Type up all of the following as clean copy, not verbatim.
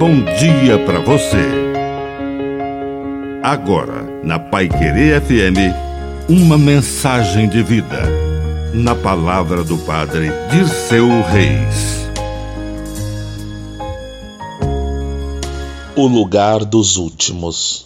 bom dia para você. Agora, na Paiquerê FM, uma mensagem de vida. Na palavra do Padre Dirceu Reis. O lugar dos últimos.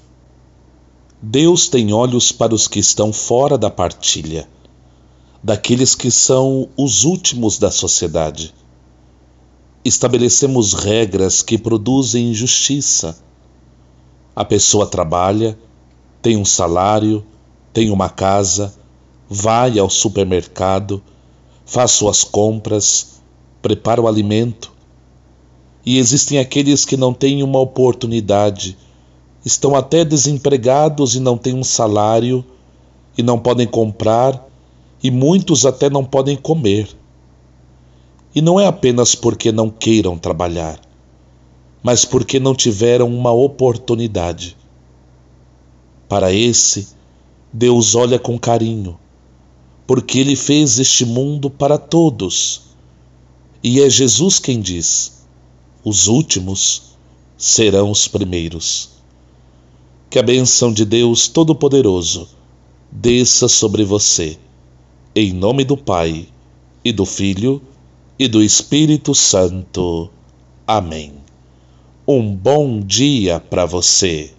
Deus tem olhos para os que estão fora da partilha, daqueles que são os últimos da sociedade. Estabelecemos regras que produzem injustiça. A pessoa trabalha, tem um salário, tem uma casa, vai ao supermercado, faz suas compras, prepara o alimento. E existem aqueles que não têm uma oportunidade, estão até desempregados e não têm um salário, e não podem comprar, e muitos até não podem comer. E não é apenas porque não queiram trabalhar, mas porque não tiveram uma oportunidade. Para esse, Deus olha com carinho, porque Ele fez este mundo para todos. E é Jesus quem diz: os últimos serão os primeiros. Que a bênção de Deus Todo-Poderoso desça sobre você, em nome do Pai, e do Filho, e do Espírito Santo. Amém. Um bom dia para você.